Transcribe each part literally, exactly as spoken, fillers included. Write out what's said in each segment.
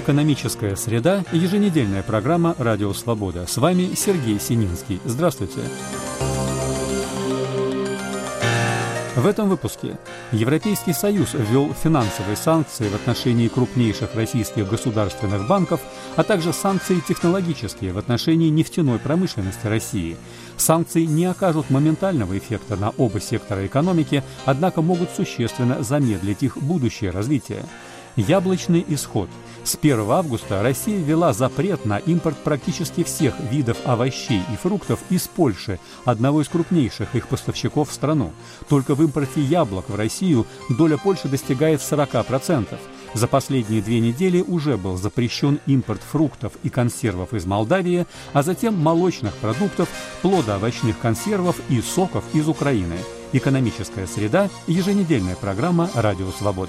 Экономическая среда – еженедельная программа «Радио Свобода». С вами Сергей Сининский. Здравствуйте. В этом выпуске Европейский Союз ввел финансовые санкции в отношении крупнейших российских государственных банков, а также санкции технологические в отношении нефтяной промышленности России. Санкции не окажут моментального эффекта на оба сектора экономики, однако могут существенно замедлить их будущее развитие. Яблочный исход. С первого августа Россия ввела запрет на импорт практически всех видов овощей и фруктов из Польши, одного из крупнейших их поставщиков в страну. Только в импорте яблок в Россию доля Польши достигает сорок процентов. За последние две недели уже был запрещен импорт фруктов и консервов из Молдавии, а затем молочных продуктов, плодоовощных консервов и соков из Украины. Экономическая среда. Еженедельная программа «Радио Свобода».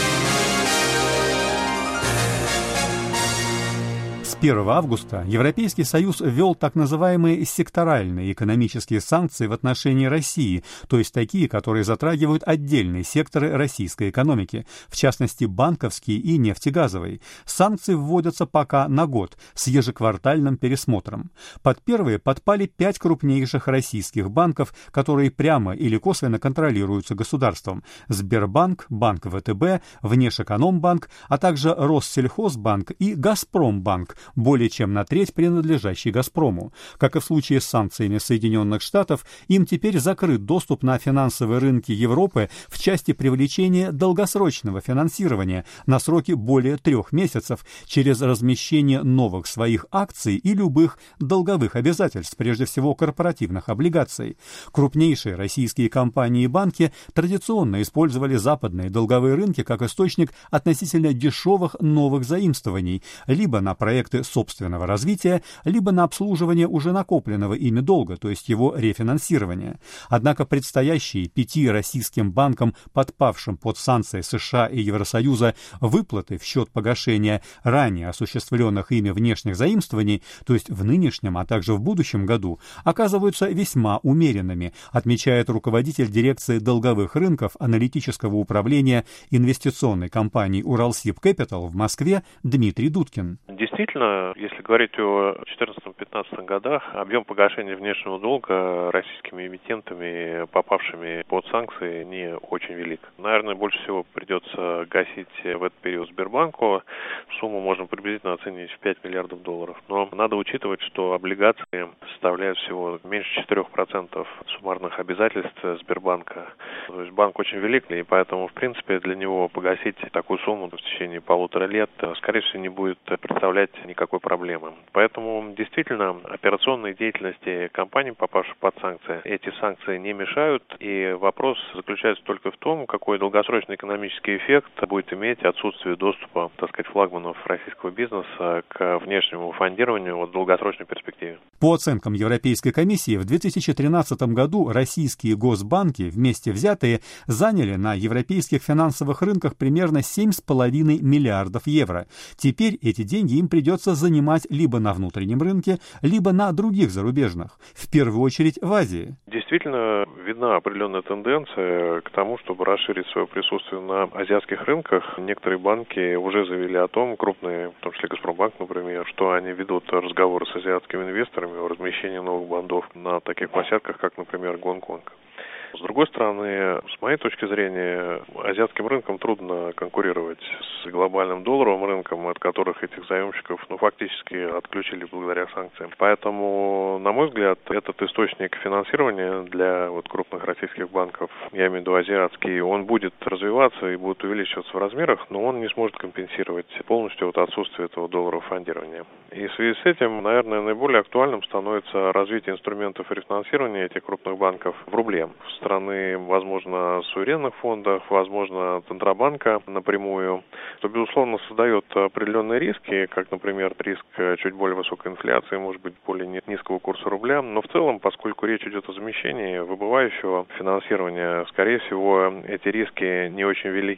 С первого августа Европейский Союз ввел так называемые секторальные экономические санкции в отношении России, то есть такие, которые затрагивают отдельные секторы российской экономики, в частности банковские и нефтегазовые. Санкции вводятся пока на год, с ежеквартальным пересмотром. Под первые подпали пять крупнейших российских банков, которые прямо или косвенно контролируются государством: Сбербанк, Банк ВТБ, Внешэкономбанк, а также Россельхозбанк и Газпромбанк, более чем на треть принадлежащий «Газпрому». Как и в случае с санкциями Соединенных Штатов, им теперь закрыт доступ на финансовые рынки Европы в части привлечения долгосрочного финансирования на сроки более трех месяцев через размещение новых своих акций и любых долговых обязательств, прежде всего корпоративных облигаций. Крупнейшие российские компании и банки традиционно использовали западные долговые рынки как источник относительно дешевых новых заимствований, либо на проекты собственного развития, либо на обслуживание уже накопленного ими долга, то есть его рефинансирование. Однако предстоящие пяти российским банкам, подпавшим под санкции США и Евросоюза, выплаты в счет погашения ранее осуществленных ими внешних заимствований, то есть в нынешнем, а также в будущем году, оказываются весьма умеренными, отмечает руководитель дирекции долговых рынков аналитического управления инвестиционной компании «Уралсиб Кэпитал» в Москве Дмитрий Дудкин. Действительно, если говорить о две тысячи четырнадцатом-пятнадцатом годах, объем погашения внешнего долга российскими эмитентами, попавшими под санкции, не очень велик. Наверное, больше всего придется гасить в этот период Сбербанку. Сумму можно приблизительно оценить в пять миллиардов долларов. Но надо учитывать, что облигации составляют всего меньше четырех процентов суммарных обязательств Сбербанка. То есть банк очень велик, и поэтому, в принципе, для него погасить такую сумму в течение полутора лет, скорее всего, не будет представлять никакой проблемы. Поэтому, действительно, операционной деятельности компаний, попавших под санкции, эти санкции не мешают, и вопрос заключается только в том, какой долгосрочный экономический эффект будет иметь отсутствие доступа, так сказать, флагманов российского бизнеса к внешнему фондированию в долгосрочной перспективе. По оценкам Европейской комиссии, в две тысячи тринадцатом году российские госбанки, вместе взятые, заняли на европейских финансовых рынках примерно семь с половиной миллиардов евро. Теперь эти деньги им придется занимать либо на внутреннем рынке, либо на других зарубежных, в первую очередь в Азии. Действительно, видна определенная тенденция к тому, чтобы расширить свое присутствие на азиатских рынках. Некоторые банки уже заявили о том, крупные, в том числе Газпромбанк, например, что они ведут разговоры с азиатскими инвесторами о размещении новых бандов на таких площадках, как, например, Гонконг. С другой стороны, с моей точки зрения, азиатским рынкам трудно конкурировать с глобальным долларовым рынком, от которых этих заемщиков ну, фактически отключили благодаря санкциям. Поэтому, на мой взгляд, этот источник финансирования для вот, крупных российских банков, я имею в виду азиатский, он будет развиваться и будет увеличиваться в размерах, но он не сможет компенсировать полностью вот, отсутствие этого долларового фондирования. И в связи с этим, наверное, наиболее актуальным становится развитие инструментов рефинансирования этих крупных банков в рубле. Страны, возможно, суверенных фондах, возможно, Центробанка напрямую, что, безусловно, создает определенные риски, как, например, риск чуть более высокой инфляции, может быть, более низкого курса рубля. Но в целом, поскольку речь идет о замещении выбывающего финансирования, скорее всего, эти риски не очень велики.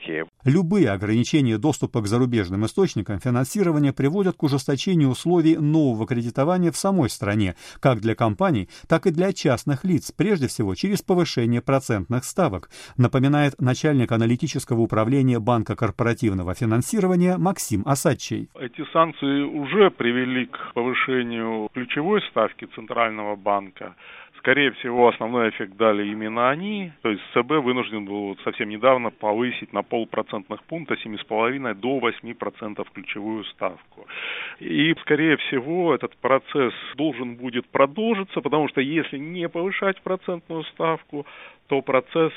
Любые ограничения доступа к зарубежным источникам финансирования приводят к ужесточению условий нового кредитования в самой стране, как для компаний, так и для частных лиц, прежде всего через повышение процентных ставок, напоминает начальник аналитического управления Банка корпоративного финансирования Максим Осадчий. Эти санкции уже привели к повышению ключевой ставки Центрального банка. Скорее всего, основной эффект дали именно они. То есть ЦБ вынужден был вот совсем недавно повысить на полпроцентных пункта семь целых пять десятых до восемь процентов ключевую ставку. И, скорее всего, этот процесс должен будет продолжиться, потому что если не повышать процентную ставку, то процесс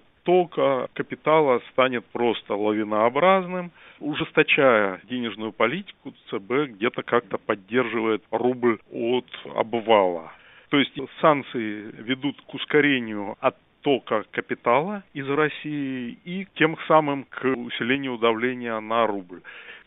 оттока капитала станет просто лавинообразным. Ужесточая денежную политику, ЦБ где-то как-то поддерживает рубль от обвала. То есть санкции ведут к ускорению оттока капитала из России и тем самым к усилению давления на рубль.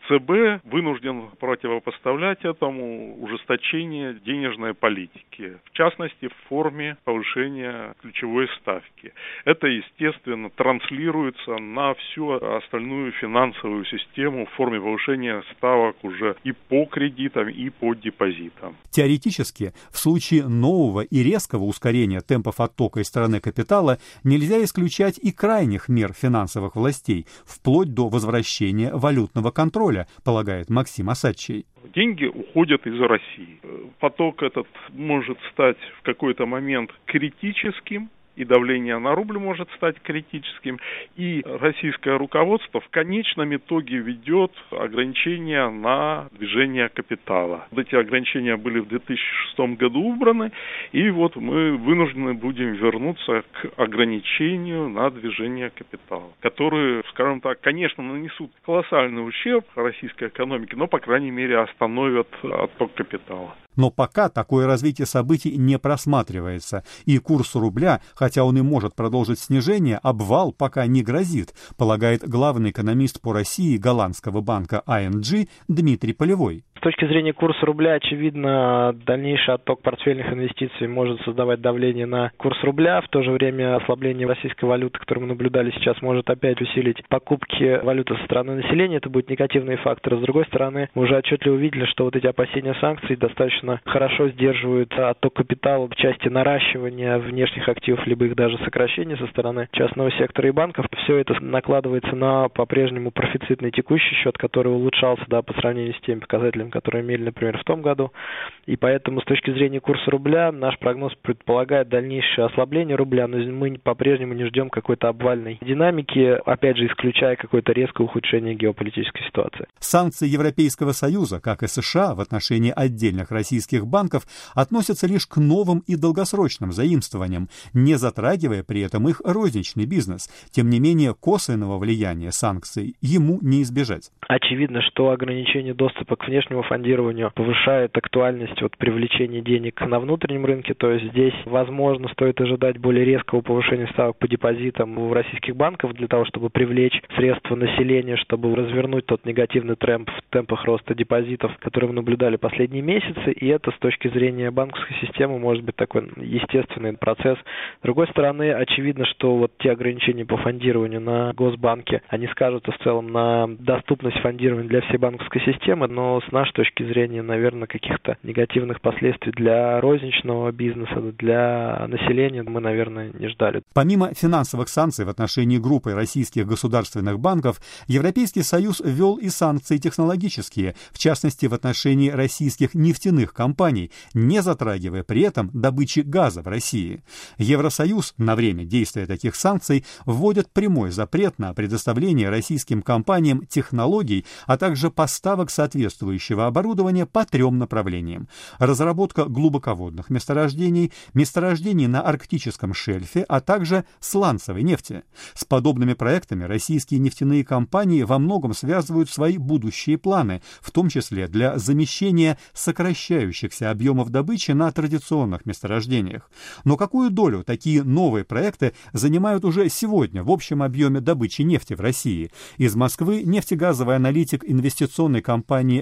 ЦБ вынужден противопоставлять этому ужесточение денежной политики, в частности, в форме повышения ключевой ставки. Это, естественно, транслируется на всю остальную финансовую систему в форме повышения ставок уже и по кредитам, и по депозитам. Теоретически, в случае нового и резкого ускорения темпов оттока из стороны капитала нельзя исключать и крайних мер финансовых властей, вплоть до возвращения валютного контроля, полагает Максим Осадчий. Деньги уходят из России. Поток этот может стать в какой-то момент критическим, и давление на рубль может стать критическим, и российское руководство в конечном итоге ведет ограничения на движение капитала. Эти ограничения были в две тысячи шестом году убраны, и вот мы вынуждены будем вернуться к ограничению на движение капитала, которые, скажем так, конечно, нанесут колоссальный ущерб российской экономике, но, по крайней мере, остановят отток капитала. Но пока такое развитие событий не просматривается, и курс рубля, хотя он и может продолжить снижение, обвал пока не грозит, полагает главный экономист по России голландского банка ай эн джи Дмитрий Полевой. С точки зрения курса рубля, очевидно, дальнейший отток портфельных инвестиций может создавать давление на курс рубля. В то же время ослабление российской валюты, которое мы наблюдали сейчас, может опять усилить покупки валюты со стороны населения. Это будут негативные факторы. С другой стороны, мы уже отчетливо увидели, что вот эти опасения санкций достаточно хорошо сдерживают отток капитала в части наращивания внешних активов, либо их даже сокращения со стороны частного сектора и банков. Все это накладывается на по-прежнему профицитный текущий счет, который улучшался, да, по сравнению с теми показателями, которые имели, например, в том году. И поэтому с точки зрения курса рубля наш прогноз предполагает дальнейшее ослабление рубля, но мы по-прежнему не ждем какой-то обвальной динамики, опять же, исключая какое-то резкое ухудшение геополитической ситуации. Санкции Европейского Союза, как и США, в отношении отдельных российских банков относятся лишь к новым и долгосрочным заимствованиям, не затрагивая при этом их розничный бизнес. Тем не менее, косвенного влияния санкций ему не избежать. Очевидно, что ограничение доступа к внешнему фондированию повышает актуальность вот привлечения денег на внутреннем рынке, то есть здесь, возможно, стоит ожидать более резкого повышения ставок по депозитам в российских банках для того, чтобы привлечь средства населения, чтобы развернуть тот негативный тренд в темпах роста депозитов, которые мы наблюдали последние месяцы, и это с точки зрения банковской системы может быть такой естественный процесс. С другой стороны, очевидно, что вот те ограничения по фондированию на Госбанке, они скажутся в целом на доступность фондирования для всей банковской системы, но с нашей точки зрения, наверное, каких-то негативных последствий для розничного бизнеса, для населения мы, наверное, не ждали. Помимо финансовых санкций в отношении группы российских государственных банков, Европейский Союз ввел и санкции технологические, в частности, в отношении российских нефтяных компаний, не затрагивая при этом добычи газа в России. Евросоюз на время действия таких санкций вводит прямой запрет на предоставление российским компаниям технологий, а также поставок соответствующего оборудования по трем направлениям. Разработка глубоководных месторождений, месторождений на арктическом шельфе, а также сланцевой нефти. С подобными проектами российские нефтяные компании во многом связывают свои будущие планы, в том числе для замещения сокращающихся объемов добычи на традиционных месторождениях. Но какую долю такие новые проекты занимают уже сегодня в общем объеме добычи нефти в России? Из Москвы нефтегазовый аналитик инвестиционной компании «Ренессанс»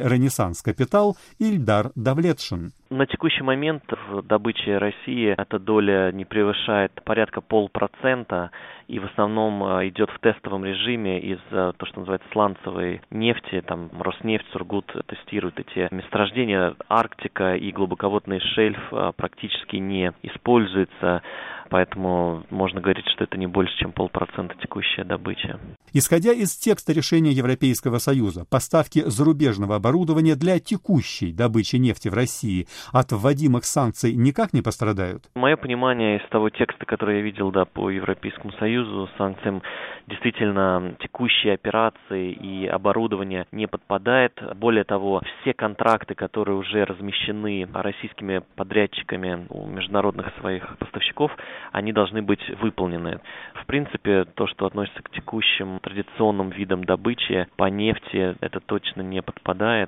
Ренессанс Капитал Ильдар Давлетшин. На текущий момент в добыче России эта доля не превышает порядка полпроцента и в основном идет в тестовом режиме из то, что называется сланцевой нефти. Там Роснефть, Сургут тестируют эти месторождения. Арктика и глубоководный шельф практически не используются, поэтому можно говорить, что это не больше, чем полпроцента текущая добыча. Исходя из текста решения Европейского Союза, поставки зарубежного оборудования для текущей добычи нефти в России от вводимых санкций никак не пострадают? Мое понимание из того текста, который я видел да, по Европейскому Союзу, санкциям действительно текущие операции и оборудование не подпадает. Более того, все контракты, которые уже размещены российскими подрядчиками у международных своих поставщиков, они должны быть выполнены. В принципе, то, что относится к текущим традиционным видам добычи по нефти, это точно не подпадает.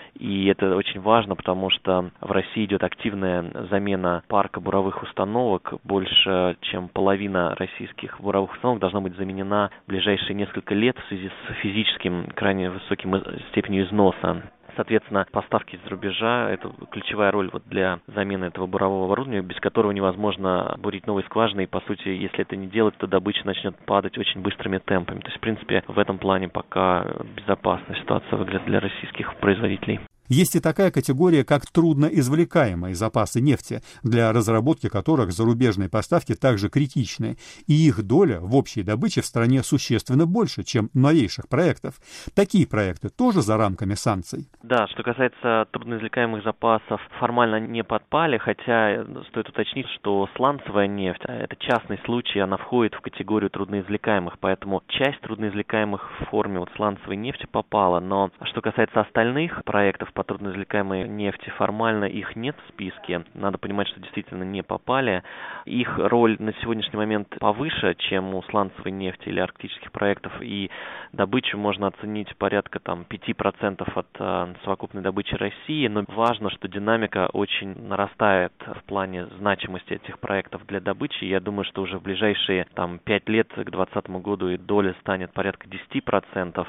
И это очень важно, потому что в России идет активная замена парка буровых установок. Больше, чем половина российских буровых установок должна быть заменена в ближайшие несколько лет в связи с физическим крайне высоким степенью износа. Соответственно, поставки из-за рубежа – это ключевая роль вот для замены этого бурового оборудования, без которого невозможно бурить новые скважины. И, по сути, если это не делать, то добыча начнет падать очень быстрыми темпами. То есть, в принципе, в этом плане пока безопасная ситуация выглядит для российских производителей. Есть и такая категория, как трудноизвлекаемые запасы нефти, для разработки которых зарубежные поставки также критичны, и их доля в общей добыче в стране существенно больше, чем новейших проектов. Такие проекты тоже за рамками санкций? Да, что касается трудноизвлекаемых запасов, формально не подпали, хотя стоит уточнить, что сланцевая нефть – это частный случай, она входит в категорию трудноизвлекаемых, поэтому часть трудноизвлекаемых в форме вот сланцевой нефти попала, но что касается остальных проектов, по трудноизвлекаемой нефти, формально их нет в списке. Надо понимать, что действительно не попали. Их роль на сегодняшний момент повыше, чем у сланцевой нефти или арктических проектов, и добычу можно оценить порядка там, пять процентов от э, совокупной добычи России, но важно, что динамика очень нарастает в плане значимости этих проектов для добычи. Я думаю, что уже в ближайшие там, пять лет, к двадцатому году, и доля станет порядка десять процентов.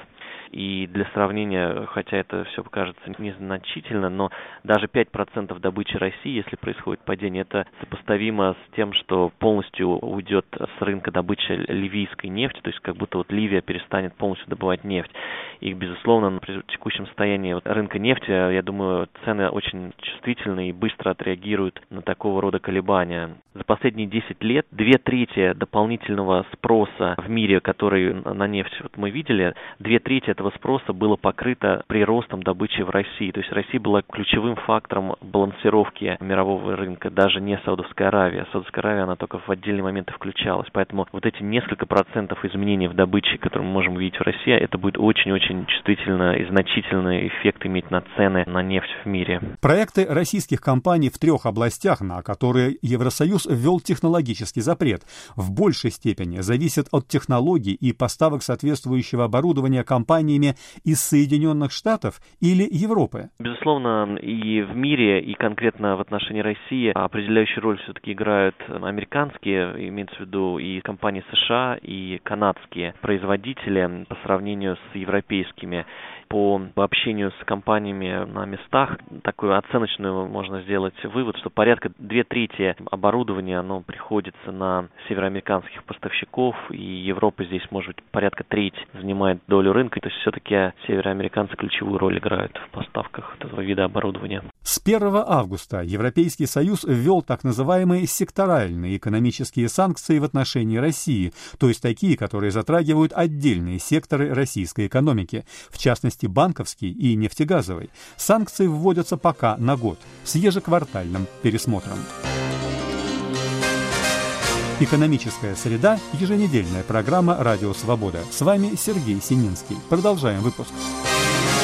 И для сравнения, хотя это все кажется незначительно, но даже пять процентов добычи России, если происходит падение, это сопоставимо с тем, что полностью уйдет с рынка добычи ливийской нефти, то есть как будто вот Ливия перестанет полностью добывать нефть. И, безусловно, при текущем состоянии вот рынка нефти, я думаю, цены очень чувствительны и быстро отреагируют на такого рода колебания. За последние десять лет две трети дополнительного спроса в мире, который на нефть вот мы видели, две трети этого спроса было покрыто приростом добычи в России. То есть Россия была ключевым фактором балансировки мирового рынка, даже не Саудовская Аравия. Саудовская Аравия, она только в отдельные моменты включалась. Поэтому вот эти несколько процентов изменений в добыче, которые мы можем увидеть в России, это будет очень-очень чувствительно и значительный эффект иметь на цены на нефть в мире. Проекты российских компаний в трех областях, на которые Евросоюз ввел технологический запрет, в большей степени зависят от технологий и поставок соответствующего оборудования компаниями из Соединенных Штатов или Европы? Безусловно, и в мире, и конкретно в отношении России определяющую роль все-таки играют американские, имеется в виду и компании США, и канадские производители по сравнению с европейскими. По общению с компаниями на местах, такую оценочную можно сделать вывод, что порядка две трети оборудования оно приходится на североамериканских поставщиков, и Европа здесь, может быть, порядка треть занимает долю рынка. То есть все-таки североамериканцы ключевую роль играют в поставках этого вида оборудования. С первого августа Европейский Союз ввел так называемые секторальные экономические санкции в отношении России, то есть такие, которые затрагивают отдельные секторы российской экономики, в частности банковский и нефтегазовый. Санкции вводятся пока на год, с ежеквартальным пересмотром. Экономическая среда – еженедельная программа «Радио Свобода». С вами Сергей Сининский. Продолжаем выпуск.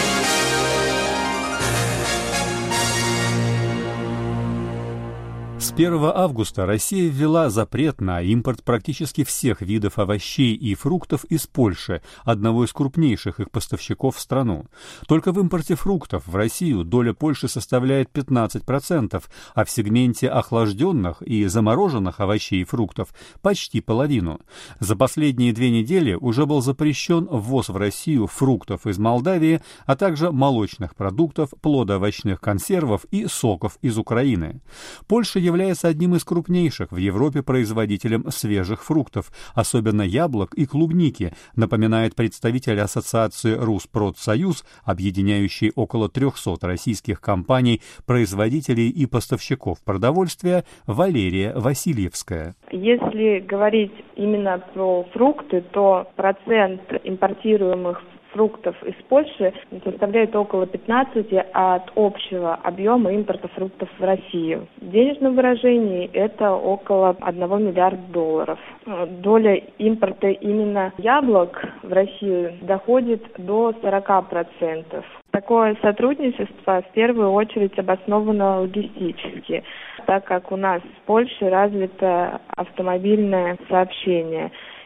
С С первого августа Россия ввела запрет на импорт практически всех видов овощей и фруктов из Польши, одного из крупнейших их поставщиков в страну. Только в импорте фруктов в Россию доля Польши составляет пятнадцать процентов, а в сегменте охлажденных и замороженных овощей и фруктов почти половину. За последние две недели уже был запрещен ввоз в Россию фруктов из Молдавии, а также молочных продуктов, плодоовощных консервов и соков из Украины. Польша является одним из крупнейших в Европе производителем свежих фруктов, особенно яблок и клубники, напоминает представитель ассоциации Rusprotsoyuz, объединяющей около трехсот российских компаний, производителей и поставщиков продовольствия, Валерия Васильевская. Если говорить именно про фрукты, то процент импортируемых фруктов из Польши составляет около пятнадцати от общего объема импорта фруктов в Россию. В денежном выражении это около одного миллиарда долларов. Доля импорта именно яблок в Россию доходит до сорока процентов. Такое сотрудничество в первую очередь обосновано логистически, так как у нас в Польше развито автомобильное сообщение.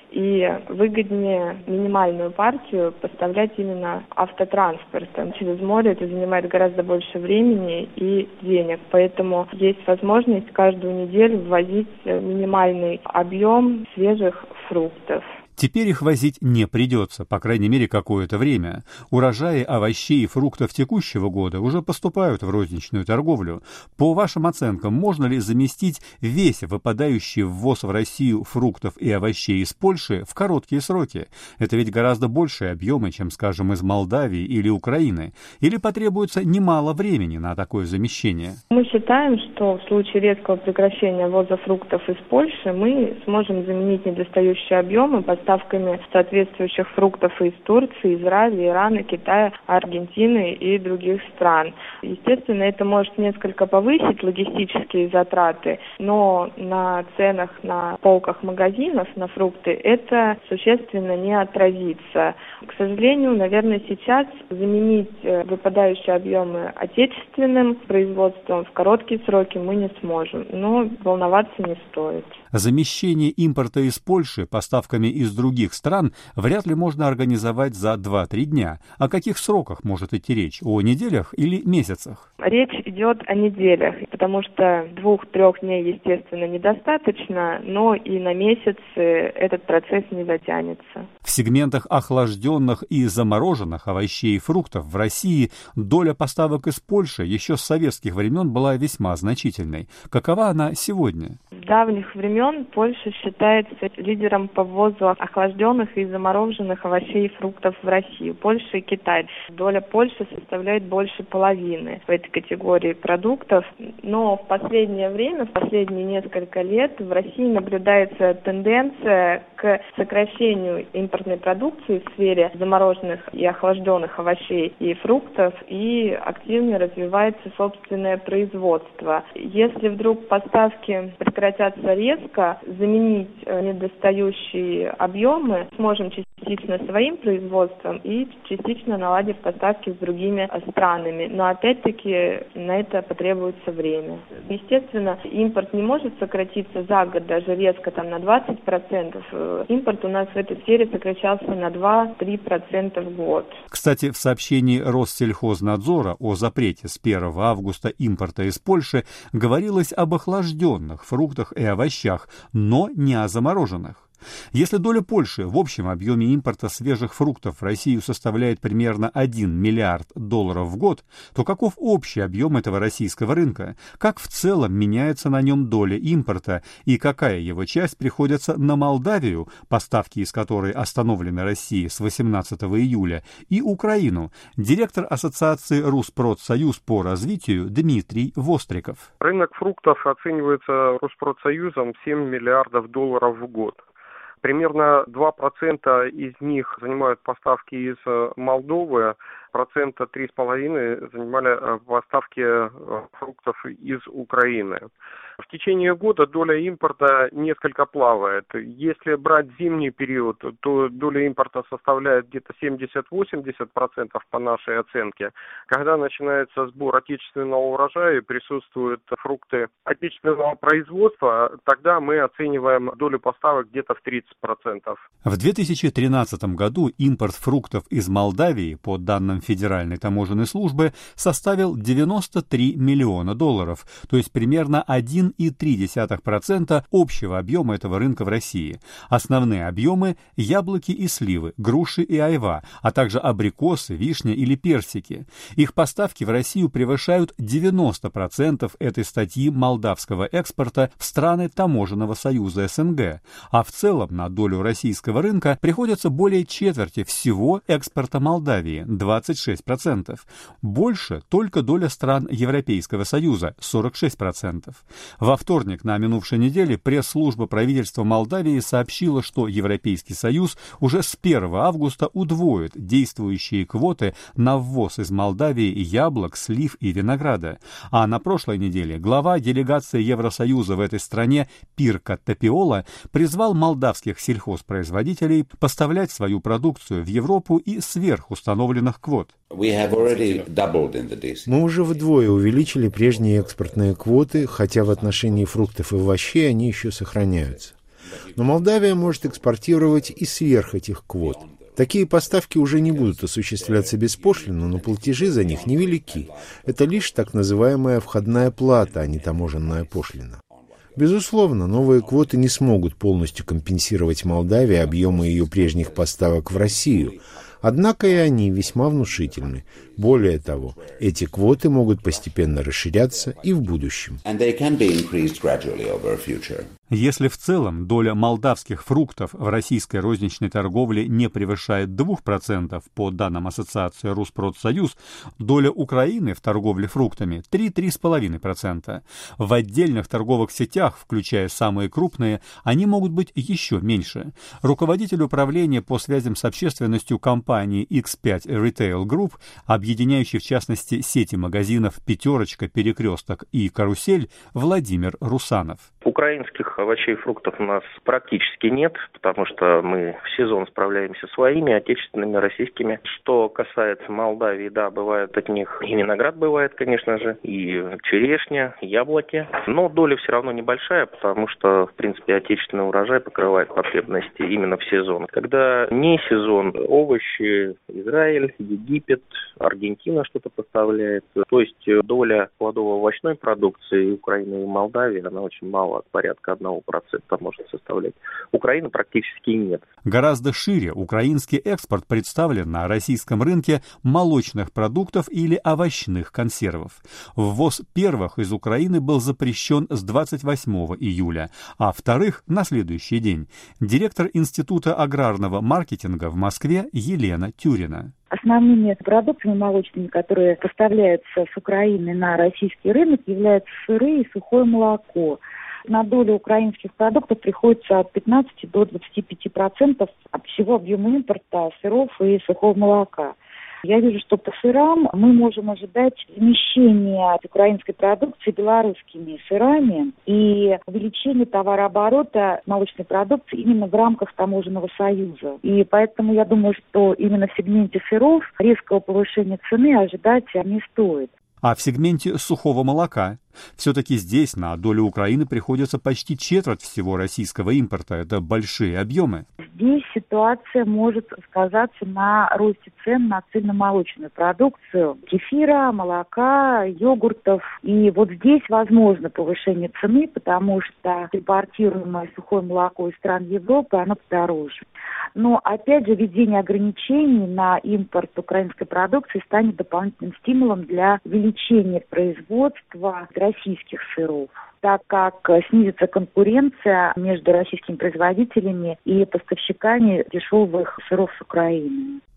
И выгоднее минимальную партию поставлять именно автотранспортом. Через море это занимает гораздо больше времени и денег. Поэтому есть возможность каждую неделю ввозить минимальный объем свежих фруктов. Теперь их возить не придется, по крайней мере, какое-то время. Урожаи овощей и фруктов текущего года уже поступают в розничную торговлю. По вашим оценкам, можно ли заместить весь выпадающий ввоз в Россию фруктов и овощей из Польши в короткие сроки? Это ведь гораздо большие объемы, чем, скажем, из Молдавии или Украины. Или потребуется немало времени на такое замещение? Мы считаем, что в случае резкого прекращения ввоза фруктов из Польши мы сможем заменить недостающие объемы поставками соответствующих фруктов из Турции, Израиля, Ирана, Китая, Аргентины и других стран. Естественно, это может несколько повысить логистические затраты, но на ценах на полках магазинов на фрукты это существенно не отразится. К сожалению, наверное, сейчас заменить выпадающие объемы отечественным производством в короткие сроки мы не сможем, но волноваться не стоит. Замещение импорта из Польши поставками из других стран вряд ли можно организовать за два-три дня. О каких сроках может идти речь? О неделях или месяцах? Речь идет о неделях, потому что двух-трех дней, естественно, недостаточно, но и на месяц этот процесс не затянется. В сегментах охлажденных и замороженных овощей и фруктов в России доля поставок из Польши еще с советских времен была весьма значительной. Какова она сегодня? С давних времен Польша считается лидером по ввозу охлажденных и замороженных овощей и фруктов в Россию. Польша и Китай. Доля Польши составляет больше половины в этой категории продуктов. Но в последнее время, в последние несколько лет в России наблюдается тенденция к сокращению импортной продукции в сфере замороженных и охлажденных овощей и фруктов, и активнее развивается собственное производство. Если вдруг поставки прекратятся резко, заменить недостающие объемы сможем частично своим производством и частично наладив поставки с другими странами. Но опять-таки на это потребуется время. Естественно, импорт не может сократиться за год даже резко там, на двадцать процентов. Импорт у нас в этой сфере сокращался на два-три процента в год. Кстати, в сообщении Россельхознадзора о запрете с первого августа импорта из Польши говорилось об охлажденных фруктах и овощах, но не о замороженных. Если доля Польши в общем объеме импорта свежих фруктов в Россию составляет примерно один миллиард долларов в год, то каков общий объем этого российского рынка? Как в целом меняется на нем доля импорта и какая его часть приходится на Молдавию, поставки из которой остановлены Россией с восемнадцатого июля, и Украину? Директор ассоциации Rusprotsoyuz по развитию Дмитрий Востриков. Рынок фруктов оценивается Rusprotsoyuzом в семь миллиардов долларов в год. Примерно два процента из них занимают поставки из Молдовы, процента три с половиной занимали поставки фруктов из Украины. В течение года доля импорта несколько плавает. Если брать зимний период, то доля импорта составляет где-то семьдесят-восемьдесят процентов по нашей оценке. Когда начинается сбор отечественного урожая и присутствуют фрукты отечественного производства, тогда мы оцениваем долю поставок где-то в тридцать процентов. В две тысячи тринадцатом году импорт фруктов из Молдавии, по данным Федеральной таможенной службы, составил девяносто три миллиона долларов, то есть примерно один целых три десятых процента общего объема этого рынка в России. Основные объемы – яблоки и сливы, груши и айва, а также абрикосы, вишня или персики. Их поставки в Россию превышают девяносто процентов этой статьи молдавского экспорта в страны таможенного союза СНГ, а в целом на долю российского рынка приходится более четверти всего экспорта Молдавии – двадцать шесть процентов. Больше только доля стран Европейского Союза – сорок шесть процентов. Во вторник на минувшей неделе пресс-служба правительства Молдавии сообщила, что Европейский Союз уже с первого августа удвоит действующие квоты на ввоз из Молдавии яблок, слив и винограда. А на прошлой неделе глава делегации Евросоюза в этой стране Пирко Топиола призвал молдавских сельхозпроизводителей поставлять свою продукцию в Европу и сверх установленных квот. Мы уже вдвое увеличили прежние экспортные квоты, хотя в отношении фруктов и овощей они еще сохраняются. Но Молдавия может экспортировать и сверх этих квот. Такие поставки уже не будут осуществляться беспошлинно, но платежи за них невелики. Это лишь так называемая входная плата, а не таможенная пошлина. Безусловно, новые квоты не смогут полностью компенсировать Молдавии объемы ее прежних поставок в Россию. Однако и они весьма внушительны. Более того, эти квоты могут постепенно расширяться и в будущем. Если в целом доля молдавских фруктов в российской розничной торговле не превышает двух процентов по данным Ассоциации Rusprotsoyuz, доля Украины в торговле фруктами три — три с половиной процента. В отдельных торговых сетях, включая самые крупные, они могут быть еще меньше. Руководитель управления по связям с общественностью компании икс пять Retail Group, объединяющий в частности сети магазинов «Пятерочка», «Перекресток» и «Карусель», Владимир Русанов. Украинских овощей и фруктов у нас практически нет, потому что мы в сезон справляемся своими, отечественными, российскими. Что касается Молдавии, да, бывает от них и виноград бывает, конечно же, и черешня, и яблоки. Но доля все равно небольшая, потому что, в принципе, отечественный урожай покрывает потребности именно в сезон. Когда не сезон, овощи, Израиль, Египет, Аргентина что-то поставляет. То есть доля плодово-овощной продукции Украины и Молдавии, она очень мало, порядка одного процента может составлять. Украины практически нет. Гораздо шире украинский экспорт представлен на российском рынке молочных продуктов или овощных консервов. Ввоз первых из Украины был запрещен с двадцать восьмого июля, а вторых на следующий день. Директор Института аграрного маркетинга в Москве Елена Тюрина. Основными продуктами молочными, которые поставляются с Украины на российский рынок, являются сыры и сухое молоко. На долю украинских продуктов приходится от пятнадцати до двадцати пяти процентов от всего объема импорта сыров и сухого молока. Я вижу, что по сырам мы можем ожидать замещения украинской продукции белорусскими сырами и увеличения товарооборота молочной продукции именно в рамках таможенного союза. И поэтому я думаю, что именно в сегменте сыров резкого повышения цены ожидать не стоит. А в сегменте сухого молока? Все-таки здесь на долю Украины приходится почти четверть всего российского импорта. Это большие объемы. Здесь ситуация может сказаться на росте цен на цельномолочную продукцию. Кефира, молока, йогуртов. И вот здесь возможно повышение цены, потому что импортируемое сухое молоко из стран Европы, оно подороже. Но, опять же, введение ограничений на импорт украинской продукции станет дополнительным стимулом для увеличения производства российских сыров, так как снизится конкуренция между российскими производителями и поставщиками дешевых сыров с Украины.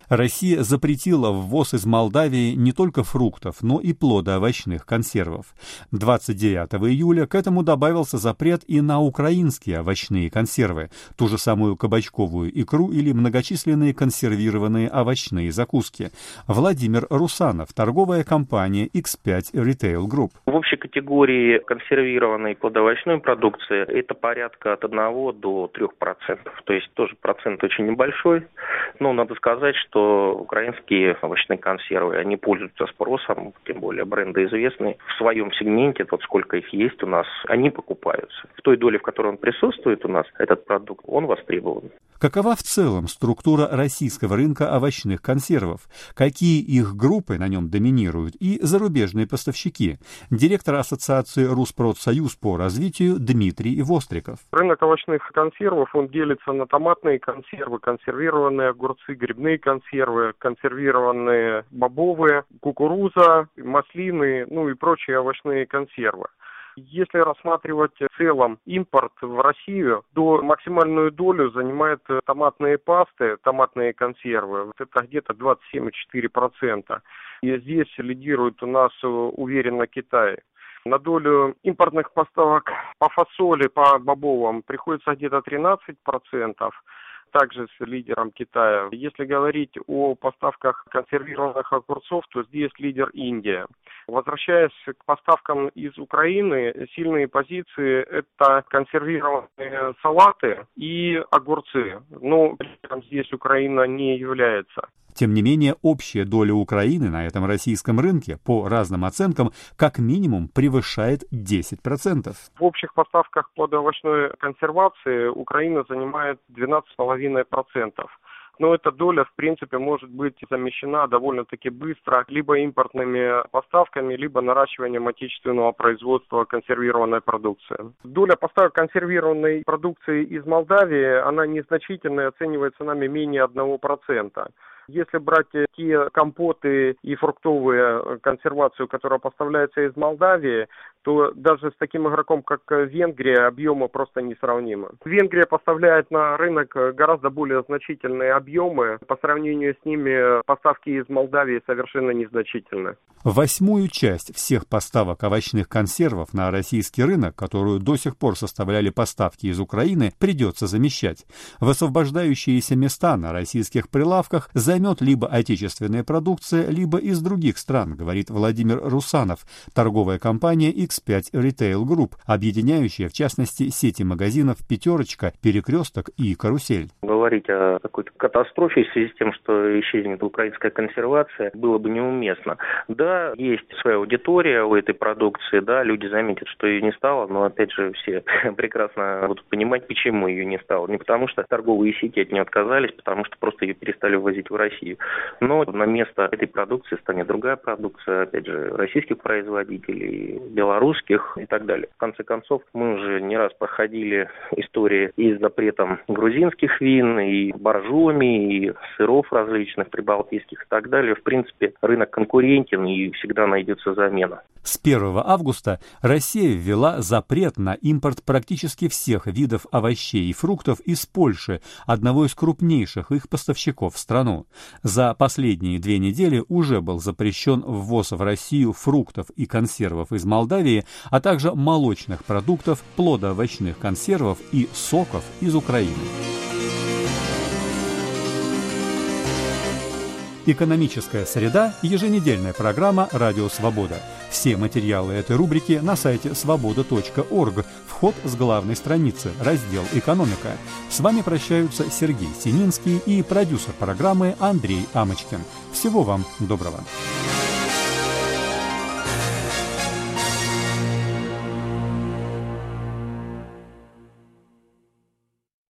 Россия запретила ввоз из Молдавии не только фруктов, но и плодоовощных консервов. двадцать девятого июля к этому добавился запрет и на украинские овощные консервы, ту же самую кабачковую икру или многочисленные консервированные овощные закуски. Владимир Русанов, торговая компания икс пять Retail Group. В общей категории консервированной плодоовощной продукции это порядка от одного до трех процентов. То есть тоже процент очень небольшой. Но надо сказать, что украинские овощные консервы, они пользуются спросом, тем более бренды известные. В своем сегменте, вот сколько их есть у нас, они покупаются. В той доле, в которой он присутствует у нас, этот продукт, он востребован. Какова в целом структура российского рынка овощных консервов? Какие их группы на нем доминируют и зарубежные поставщики? Директор Ассоциации Rusprotsoyuz по развитию Дмитрий Востриков. Рынок овощных консервов, он делится на томатные консервы, консервированные огурцы, грибные консервы, консервированные бобовые, кукуруза, маслины, ну и прочие овощные консервы. Если рассматривать в целом импорт в Россию, то максимальную долю занимают томатные пасты, томатные консервы. Это где-то двадцать семь целых четыре десятых процента. И здесь лидирует у нас уверенно Китай. На долю импортных поставок по фасоли, по бобовым приходится где-то тринадцать процентов. Также с лидером Китая. Если говорить о поставках консервированных огурцов, то здесь лидер Индия. Возвращаясь к поставкам из Украины, сильные позиции – это консервированные салаты и огурцы. Но при этом здесь Украина не является. Тем не менее, общая доля Украины на этом российском рынке, по разным оценкам, как минимум превышает десять процентов. В общих поставках плодоовощной консервации Украина занимает двенадцать целых пять десятых процента. Но эта доля, в принципе, может быть замещена довольно-таки быстро либо импортными поставками, либо наращиванием отечественного производства консервированной продукции. Доля поставок консервированной продукции из Молдавии, она незначительная, оценивается нами менее одного процента. Если брать те компоты и фруктовые консервацию, которая поставляется из Молдавии, то даже с таким игроком, как Венгрия, объемы просто несравнимы. Венгрия поставляет на рынок гораздо более значительные объемы. По сравнению с ними поставки из Молдавии совершенно незначительны. Восьмую часть всех поставок овощных консервов на российский рынок, которую до сих пор составляли поставки из Украины, придется замещать. В освобождающиеся места на российских прилавках займет либо отечественная продукция, либо из других стран, говорит Владимир Русанов, торговая компания икс пять Retail Group, объединяющая в частности сети магазинов «Пятерочка», «Перекресток» и «Карусель». Говорить о какой-то катастрофе в связи с тем, что исчезнет украинская консервация, было бы неуместно. Да, есть своя аудитория у этой продукции, да, люди заметят, что ее не стало, но опять же все прекрасно будут понимать, почему ее не стало. Не потому что торговые сети от нее отказались, потому что просто ее перестали ввозить в Россию. Но на место этой продукции станет другая продукция, опять же, российских производителей, белорусских и так далее. В конце концов, мы уже не раз проходили истории и с запретом грузинских вин, и боржоми, и сыров различных, прибалтийских и так далее. В принципе, рынок конкурентен и всегда найдется замена. С первого августа Россия ввела запрет на импорт практически всех видов овощей и фруктов из Польши, одного из крупнейших их поставщиков в страну. За последние две недели уже был запрещен ввоз в Россию фруктов и консервов из Молдавии, а также молочных продуктов, плодоовощных консервов и соков из Украины. «Экономическая среда» – еженедельная программа «Радио Свобода». Все материалы этой рубрики на сайте свобода точка орг. Вход с главной страницы, раздел «Экономика». С вами прощаются Сергей Сининский и продюсер программы Андрей Амочкин. Всего вам доброго.